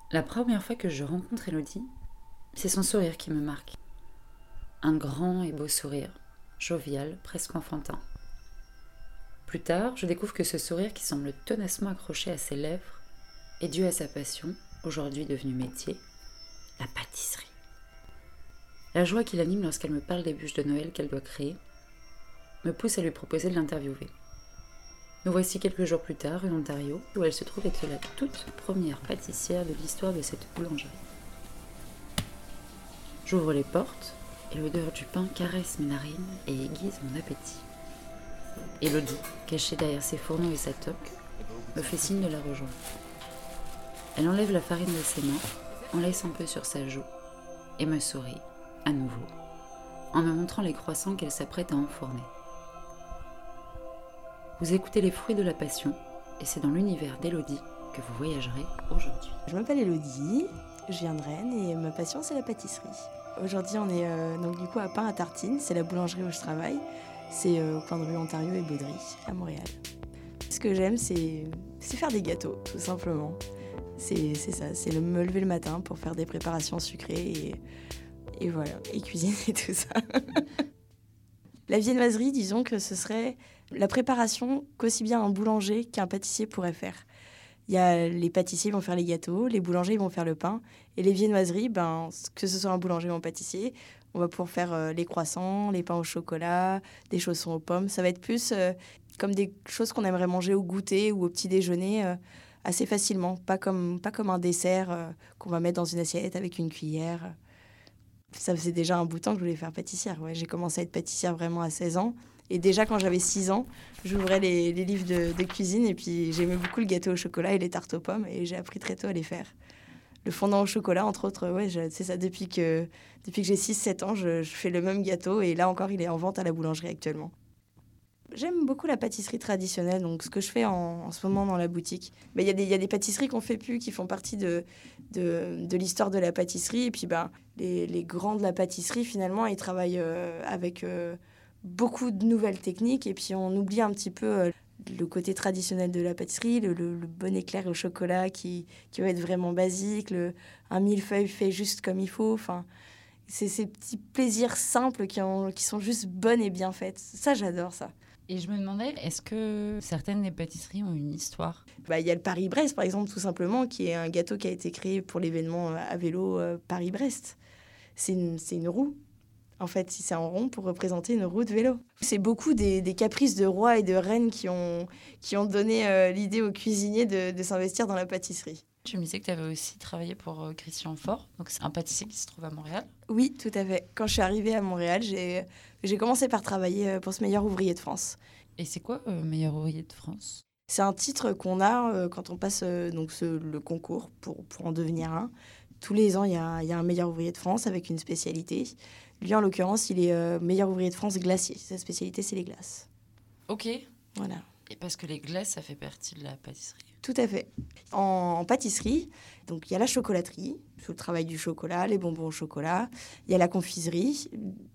La première fois que je rencontre Elodie, c'est son sourire qui me marque. Un grand et beau sourire, jovial, presque enfantin. Plus tard, je découvre que ce sourire qui semble tenacement accroché à ses lèvres est dû à sa passion, aujourd'hui devenue métier, la pâtisserie. La joie qui l'anime lorsqu'elle me parle des bûches de Noël qu'elle doit créer me pousse à lui proposer de l'interviewer. Nous voici quelques jours plus tard en Ontario, où elle se trouve être la toute première pâtissière de l'histoire de cette boulangerie. J'ouvre les portes et l'odeur du pain caresse mes narines et aiguise mon appétit. Elodie, cachée derrière ses fourneaux et sa toque, me fait signe de la rejoindre. Elle enlève la farine de ses mains, en laisse un peu sur sa joue et me sourit, à nouveau, en me montrant les croissants qu'elle s'apprête à enfourner. Vous écoutez Les Fruits de la Passion, et c'est dans l'univers d'Elodie que vous voyagerez aujourd'hui. Je m'appelle Elodie, je viens de Rennes et ma passion c'est la pâtisserie. Aujourd'hui on est donc du coup à Pain à Tartines, c'est la boulangerie où je travaille. C'est au coin de rue Ontario et Baudry, à Montréal. Ce que j'aime c'est faire des gâteaux, tout simplement. C'est ça, c'est me lever le matin pour faire des préparations sucrées et voilà, et cuisiner tout ça. La viennoiserie, disons que ce serait la préparation qu'aussi bien un boulanger qu'un pâtissier pourrait faire. Il y a les pâtissiers vont faire les gâteaux, les boulangers vont faire le pain, et les viennoiseries, que ce soit un boulanger ou un pâtissier, on va pouvoir faire les croissants, les pains au chocolat, des chaussons aux pommes. Ça va être plus comme des choses qu'on aimerait manger au goûter ou au petit déjeuner assez facilement, pas comme un dessert qu'on va mettre dans une assiette avec une cuillère. Ça faisait déjà un bout de temps que je voulais faire pâtissière. Ouais, j'ai commencé à être pâtissière vraiment à 16 ans. Et déjà, quand j'avais 6 ans, j'ouvrais les livres de cuisine et puis j'aimais beaucoup le gâteau au chocolat et les tartes aux pommes et j'ai appris très tôt à les faire. Le fondant au chocolat, entre autres, c'est ça. Depuis que j'ai 6-7 ans, je fais le même gâteau et là encore, il est en vente à la boulangerie actuellement. J'aime beaucoup la pâtisserie traditionnelle, donc ce que je fais en ce moment dans la boutique. Il y a des pâtisseries qu'on ne fait plus, qui font partie de l'histoire de la pâtisserie. Et puis les grands de la pâtisserie, finalement, ils travaillent avec beaucoup de nouvelles techniques. Et puis on oublie un petit peu le côté traditionnel de la pâtisserie, le bon éclair au chocolat qui va être vraiment basique, un millefeuille fait juste comme il faut. Enfin, c'est ces petits plaisirs simples qui sont juste bonnes et bien faites. Ça, j'adore ça. Et je me demandais, est-ce que certaines des pâtisseries ont une histoire ? Il y a le Paris-Brest, par exemple, tout simplement, qui est un gâteau qui a été créé pour l'événement à vélo Paris-Brest. C'est une roue. En fait, si c'est en rond pour représenter une roue de vélo. C'est beaucoup des caprices de rois et de reines qui ont donné l'idée aux cuisiniers de s'investir dans la pâtisserie. Tu me disais que tu avais aussi travaillé pour Christian Faure, donc c'est un pâtissier qui se trouve à Montréal. Oui, tout à fait. Quand je suis arrivée à Montréal, j'ai commencé par travailler pour ce meilleur ouvrier de France. Et c'est quoi meilleur ouvrier de France ? C'est un titre qu'on a quand on passe le concours pour en devenir un. Tous les ans, il y a un meilleur ouvrier de France avec une spécialité. Lui, en l'occurrence, il est meilleur ouvrier de France glacier. Sa spécialité, c'est les glaces. Ok. Voilà. Et parce que les glaces, ça fait partie de la pâtisserie. Tout à fait. En pâtisserie, donc il y a la chocolaterie, tout le travail du chocolat, les bonbons au chocolat. Il y a la confiserie,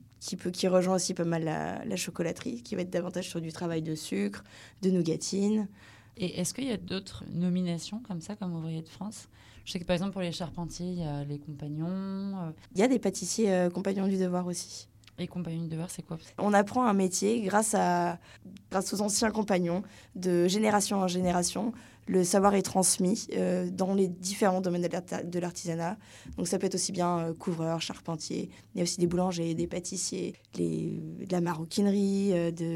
qui rejoint aussi pas mal la chocolaterie, qui va être davantage sur du travail de sucre, de nougatine. Et est-ce qu'il y a d'autres nominations comme ça, comme ouvrier de France ? Je sais que par exemple pour les charpentiers, il y a les compagnons. Il y a des pâtissiers compagnons du devoir aussi. Les compagnons du devoir, c'est quoi ? On apprend un métier grâce aux anciens compagnons, de génération en génération. Le savoir est transmis dans les différents domaines de l'artisanat. Donc ça peut être aussi bien couvreur, charpentier. Il y a aussi des boulangers, des pâtissiers, de la maroquinerie.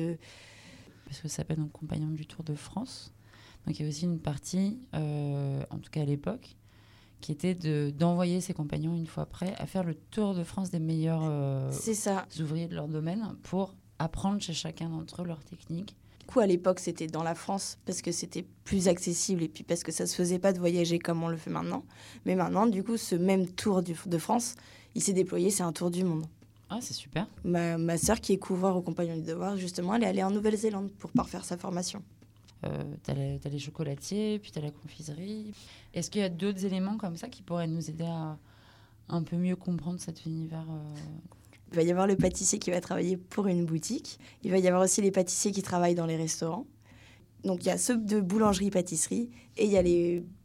Parce que ça s'appelle donc Compagnons du Tour de France. Donc il y a aussi une partie, en tout cas à l'époque, qui était d'envoyer ses compagnons une fois après à faire le tour de France des meilleurs ouvriers de leur domaine pour apprendre chez chacun d'entre eux leur technique. Du coup, à l'époque, c'était dans la France parce que c'était plus accessible et puis parce que ça ne se faisait pas de voyager comme on le fait maintenant. Mais maintenant, du coup, ce même tour de France, il s'est déployé, c'est un tour du monde. Ah, c'est super. Ma sœur, qui est couvreur au Compagnons du Devoir, justement, elle est allée en Nouvelle-Zélande pour parfaire sa formation. T'as les chocolatiers, puis t'as la confiserie. Est-ce qu'il y a d'autres éléments comme ça qui pourraient nous aider à un peu mieux comprendre cet univers Il va y avoir le pâtissier qui va travailler pour une boutique. Il va y avoir aussi les pâtissiers qui travaillent dans les restaurants. Donc il y a ceux de boulangerie-pâtisserie et il y a les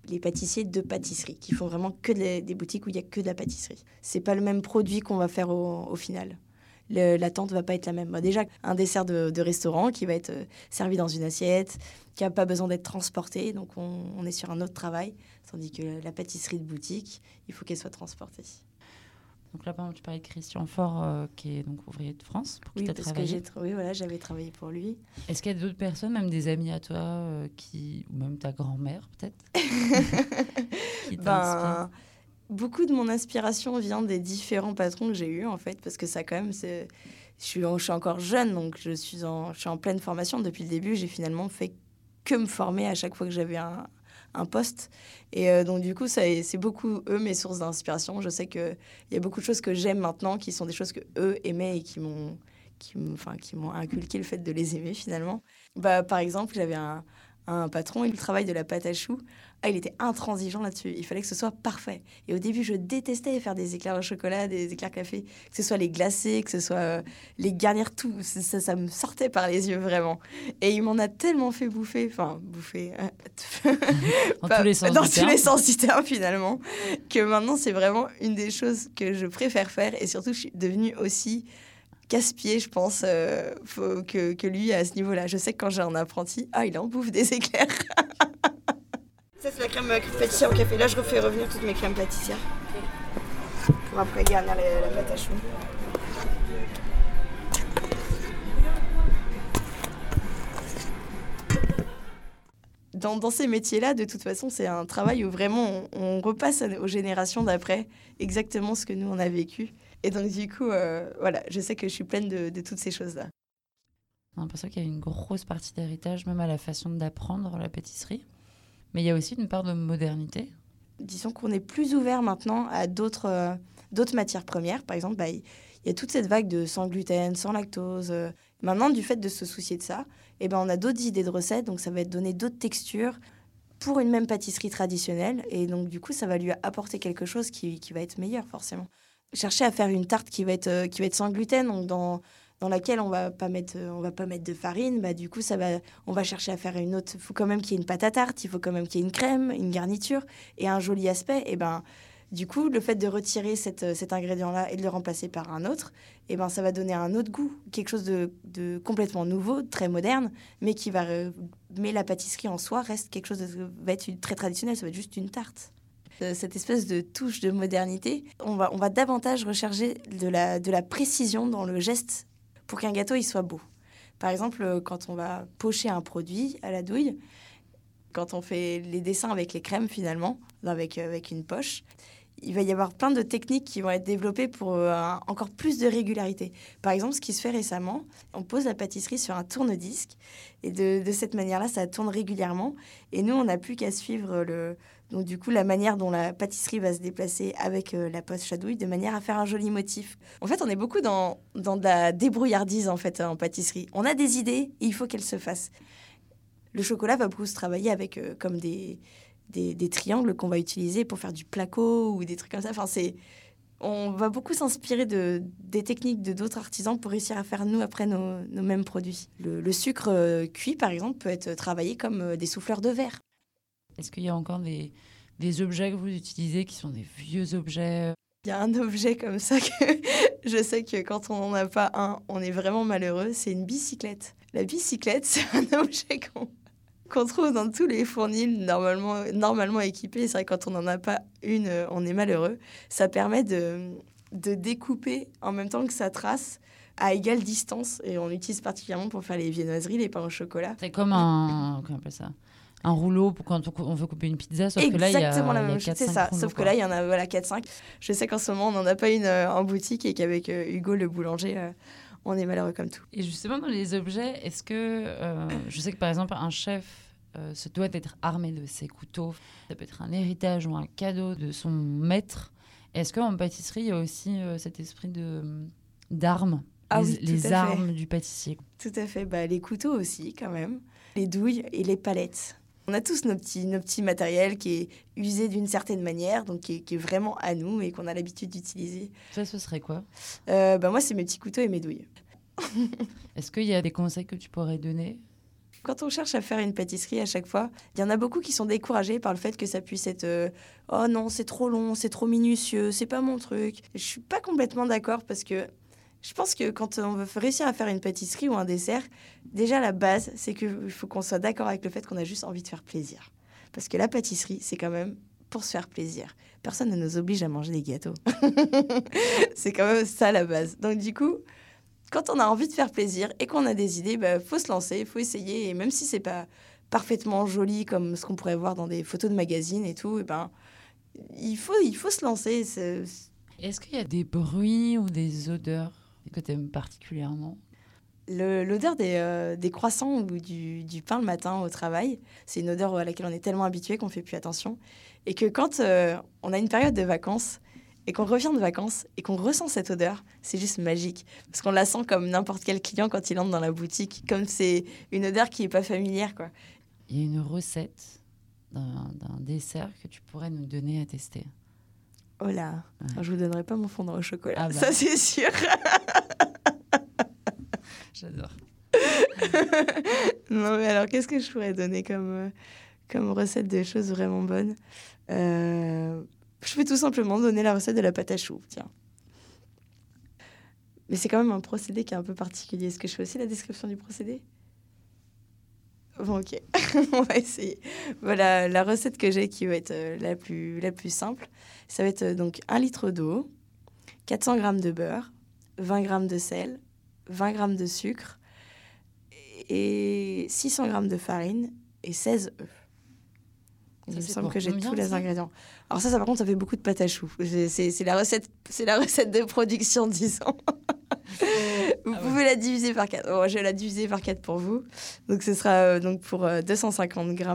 les pâtissiers de pâtisserie qui font vraiment que des boutiques où il n'y a que de la pâtisserie. C'est pas le même produit qu'on va faire au final. L'attente va pas être la même. Déjà, un dessert de restaurant qui va être servi dans une assiette, qui n'a pas besoin d'être transporté, donc on est sur un autre travail, tandis que la pâtisserie de boutique, il faut qu'elle soit transportée. Donc là, par exemple, tu parlais de Christian Faure, qui est donc ouvrier de France, pour qui tu as travaillé. Oui, voilà, j'avais travaillé pour lui. Est-ce qu'il y a d'autres personnes, même des amis à toi, ou même ta grand-mère, peut-être, qui t'inspirent? Beaucoup de mon inspiration vient des différents patrons que j'ai eus, en fait, parce que ça, quand même, je suis encore jeune, donc je suis en pleine formation. Depuis le début, j'ai finalement fait que me former à chaque fois que j'avais un poste. Et donc, du coup, c'est beaucoup, eux, mes sources d'inspiration. Je sais qu'il y a beaucoup de choses que j'aime maintenant, qui sont des choses que eux aimaient et qui m'ont inculqué le fait de les aimer, finalement. Par exemple, j'avais un patron, il travaille de la pâte à choux. Il était intransigeant là-dessus. Il fallait que ce soit parfait. Et au début, je détestais faire des éclairs au chocolat, des éclairs café, que ce soit les glacés, que ce soit les garnir, tout. Ça me sortait par les yeux, vraiment. Et il m'en a tellement fait bouffer. Dans tous les sens du terme, finalement. Que maintenant, c'est vraiment une des choses que je préfère faire. Et surtout, je suis devenue aussi casse-pied, je pense, que lui à ce niveau-là. Je sais que quand j'ai un apprenti, il en bouffe des éclairs. Ça, c'est la crème pâtissière au café. Là, je refais revenir toutes mes crèmes pâtissières. Pour après garnir la pâte à choux. Dans ces métiers-là, de toute façon, c'est un travail où vraiment on repasse aux générations d'après exactement ce que nous, on a vécu. Et donc, du coup, voilà, je sais que je suis pleine de toutes ces choses-là. On a l'impression qu'il y a une grosse partie d'héritage, même à la façon d'apprendre la pâtisserie. Mais il y a aussi une part de modernité. Disons qu'on est plus ouvert maintenant à d'autres matières premières. Par exemple, il y a toute cette vague de sans gluten, sans lactose. Maintenant, du fait de se soucier de ça, on a d'autres idées de recettes. Donc, ça va être donner d'autres textures pour une même pâtisserie traditionnelle. Et donc, du coup, ça va lui apporter quelque chose qui va être meilleur, forcément. Chercher à faire une tarte qui va être sans gluten, donc dans laquelle on va pas mettre de farine, du coup on va chercher à faire une autre. Il faut quand même qu'il y ait une pâte à tarte, il faut quand même qu'il y ait une crème, une garniture et un joli aspect. Et du coup, le fait de retirer cet ingrédient-là et de le remplacer par un autre, ça va donner un autre goût, quelque chose de complètement nouveau, très moderne, mais mais la pâtisserie en soi reste quelque chose va être très traditionnel, ça va être juste une tarte. Cette espèce de touche de modernité, on va davantage rechercher de la précision dans le geste pour qu'un gâteau il soit beau. Par exemple, quand on va pocher un produit à la douille, quand on fait les dessins avec les crèmes finalement, avec une poche, il va y avoir plein de techniques qui vont être développées pour encore plus de régularité. Par exemple, ce qui se fait récemment, on pose la pâtisserie sur un tourne-disque et de cette manière-là, ça tourne régulièrement. Et nous, on n'a plus qu'à suivre donc du coup la manière dont la pâtisserie va se déplacer avec la poche à douille, de manière à faire un joli motif. En fait, on est beaucoup dans de la débrouillardise en fait en pâtisserie. On a des idées et il faut qu'elles se fassent. Le chocolat va beaucoup se travailler avec comme des triangles qu'on va utiliser pour faire du placo ou des trucs comme ça. On va beaucoup s'inspirer des techniques de d'autres artisans pour réussir à faire, nous, après, nos mêmes produits. Le sucre cuit, par exemple, peut être travaillé comme des souffleurs de verre. Est-ce qu'il y a encore des objets que vous utilisez qui sont des vieux objets? Il y a un objet comme ça que je sais que quand on n'en a pas un, on est vraiment malheureux. C'est une bicyclette. La bicyclette, c'est un objet qu'on trouve dans tous les fournils normalement équipés. C'est vrai que quand on n'en a pas une, on est malheureux. Ça permet de découper en même temps que ça trace à égale distance. Et on l'utilise particulièrement pour faire les viennoiseries, les pains au chocolat. C'est comme comment on appelle ça, un rouleau pour quand on veut couper une pizza, sauf exactement que là, il y a la même chose, c'est ça. Rouleaux, sauf que là, il y en a 4-5. Je sais qu'en ce moment, on n'en a pas une en boutique et qu'avec Hugo, le boulanger, on est malheureux comme tout. Et justement, dans les objets, est-ce que... je sais que, par exemple, un chef se doit être armé de ses couteaux. Ça peut être un héritage ou un cadeau de son maître. Est-ce qu'en pâtisserie, il y a aussi cet esprit d'armes, les armes du pâtissier? Tout à fait. Les couteaux aussi, quand même. Les douilles et les palettes. On a tous nos petits matériels qui est usé d'une certaine manière, donc qui est vraiment à nous et qu'on a l'habitude d'utiliser. Ça, ce serait quoi? Moi, c'est mes petits couteaux et mes douilles. Est-ce qu'il y a des conseils que tu pourrais donner Quand on cherche à faire une pâtisserie à chaque fois, il y en a beaucoup qui sont découragés par le fait que ça puisse être oh non, c'est trop long, c'est trop minutieux, c'est pas mon truc. Je suis pas complètement d'accord parce que je pense que quand on veut réussir à faire une pâtisserie ou un dessert, déjà la base, c'est qu'il faut qu'on soit d'accord avec le fait qu'on a juste envie de faire plaisir. Parce que la pâtisserie, c'est quand même pour se faire plaisir. Personne ne nous oblige à manger des gâteaux. C'est quand même ça la base. Donc du coup, quand on a envie de faire plaisir et qu'on a des idées, faut se lancer, faut essayer. Et même si c'est pas parfaitement joli comme ce qu'on pourrait voir dans des photos de magazines et tout, il faut se lancer. Est-ce qu'il y a des bruits ou des odeurs que tu aimes particulièrement ? L'odeur des croissants ou du pain le matin au travail, c'est une odeur à laquelle on est tellement habitué qu'on fait plus attention. Et que quand on a une période de vacances et qu'on revient de vacances et qu'on ressent cette odeur, c'est juste magique. Parce qu'on la sent comme n'importe quel client quand il entre dans la boutique, comme c'est une odeur qui n'est pas familière, quoi. Il y a une recette d'un dessert que tu pourrais nous donner à tester. Oh là, Ouais. je vous donnerai pas mon fondant au chocolat, Ah bah. ça c'est sûr. J'adore. Non mais alors, qu'est-ce que je pourrais donner comme recette de choses vraiment bonnes Je peux tout simplement donner la recette de la pâte à choux, tiens. Mais c'est quand même un procédé qui est un peu particulier. Est-ce que je fais aussi la description du procédé ? Bon, ok, on va essayer. Voilà, la recette que j'ai qui va être la plus simple, ça va être donc 1 litre d'eau, 400 g de beurre, 20 g de sel, 20 g de sucre et 600 g de farine et 16 œufs. Il me semble que j'ai tous les ingrédients. Alors ça par contre, ça fait beaucoup de pâte à choux. C'est la recette de production, disons. Vous pouvez la diviser par 4. Bon, je vais la diviser par 4 pour vous. Donc ce sera pour 250 g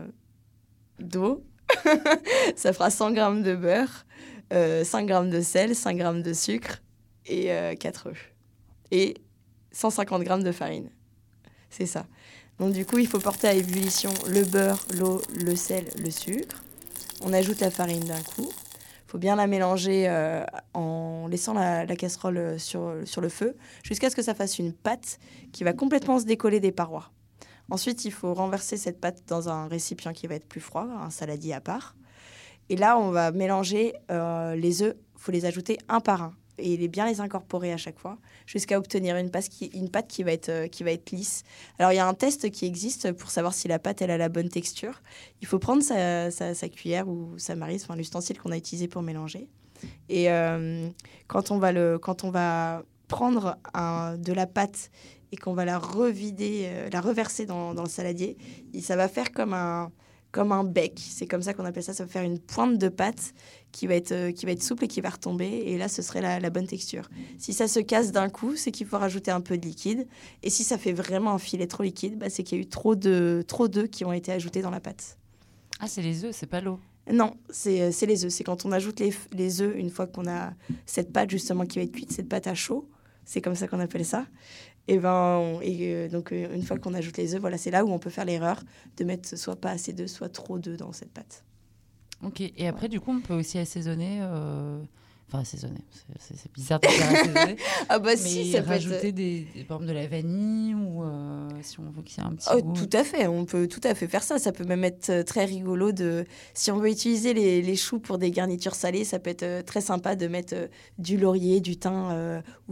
d'eau. Ça fera 100 g de beurre, 5 g de sel, 5 g de sucre et 4 œufs. Et 150 g de farine. C'est ça. Donc du coup, il faut porter à ébullition le beurre, l'eau, le sel, le sucre. On ajoute la farine d'un coup. Il faut bien la mélanger en laissant la casserole sur le feu jusqu'à ce que ça fasse une pâte qui va complètement se décoller des parois. Ensuite, il faut renverser cette pâte dans un récipient qui va être plus froid, un saladier à part. Et là, on va mélanger les œufs. Il faut les ajouter un par un et bien les incorporer à chaque fois jusqu'à obtenir une pâte qui va être lisse. Alors, il y a un test qui existe pour savoir si la pâte elle a la bonne texture. Il faut prendre sa cuillère ou sa maryse, enfin l'ustensile qu'on a utilisé pour mélanger. Et quand on va prendre de la pâte et qu'on va la revider, la reverser dans le saladier, ça va faire comme un bec. C'est comme ça qu'on appelle ça. Ça va faire une pointe de pâte qui va être souple et qui va retomber. Et là, ce serait la bonne texture. Si ça se casse d'un coup, c'est qu'il faut rajouter un peu de liquide. Et si ça fait vraiment un filet trop liquide, c'est qu'il y a eu trop d'œufs qui ont été ajoutés dans la pâte. Ah, c'est les œufs, c'est pas l'eau. Non, c'est les œufs. C'est quand on ajoute les œufs, une fois qu'on a cette pâte justement qui va être cuite, cette pâte à chaud. C'est comme ça qu'on appelle ça. Donc, une fois qu'on ajoute les œufs, voilà, c'est là où on peut faire l'erreur de mettre soit pas assez d'œufs, soit trop d'œufs dans cette pâte. Ok, et après, du coup, on peut aussi assaisonner... Enfin, assaisonner, c'est bizarre de dire assaisonner. Ah bah mais si, ça peut rajouter par exemple de la vanille ou si on veut qu'il y ait un petit goût. Tout à fait, on peut tout à fait faire ça. Ça peut même être très rigolo si on veut utiliser les choux pour des garnitures salées, ça peut être très sympa de mettre du laurier, du thym ou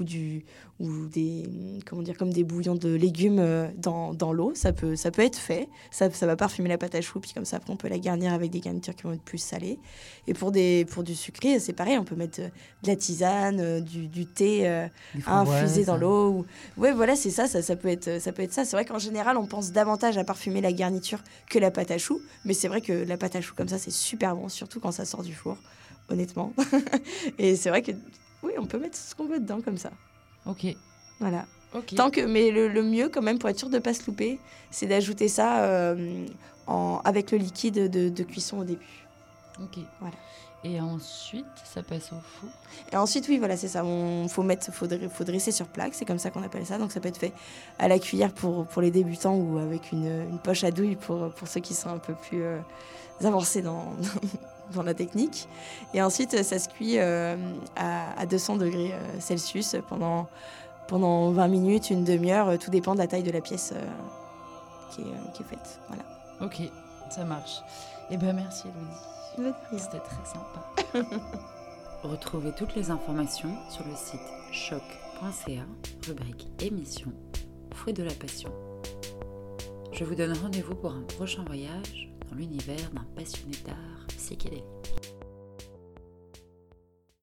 des comme des bouillons de légumes dans l'eau. Ça peut être fait. Ça va parfumer la pâte à choux, puis comme ça après on peut la garnir avec des garnitures qui vont être plus salées. Et pour du sucré, c'est pareil, on peut mettre de la tisane, du thé à infuser dans l'eau. Ouais, voilà, c'est ça, ça peut être ça. C'est vrai qu'en général, on pense davantage à parfumer la garniture que la pâte à choux, mais c'est vrai que la pâte à choux comme ça, c'est super bon, surtout quand ça sort du four, honnêtement. Et c'est vrai que oui, on peut mettre ce qu'on veut dedans comme ça. Ok. Voilà. Okay. Mais le mieux quand même pour être sûr de ne pas se louper, c'est d'ajouter ça avec le liquide de cuisson au début. Ok. Voilà. Et ensuite, ça passe au four. Et ensuite, oui, voilà, c'est ça. Faut dresser sur plaque, c'est comme ça qu'on appelle ça. Donc ça peut être fait à la cuillère pour les débutants ou avec une poche à douille pour ceux qui sont un peu plus avancés dans la technique. Et ensuite, ça se cuit à 200 degrés Celsius pendant 20 minutes, une demi-heure. Tout dépend de la taille de la pièce qui est faite. Voilà. Ok, ça marche. Eh ben merci Elodie. De rien. C'était très sympa. Retrouvez toutes les informations sur le site choc.ca, rubrique émission, Fruit de la passion. Je vous donne rendez-vous pour un prochain voyage dans l'univers d'un passionné d'art psychédélique.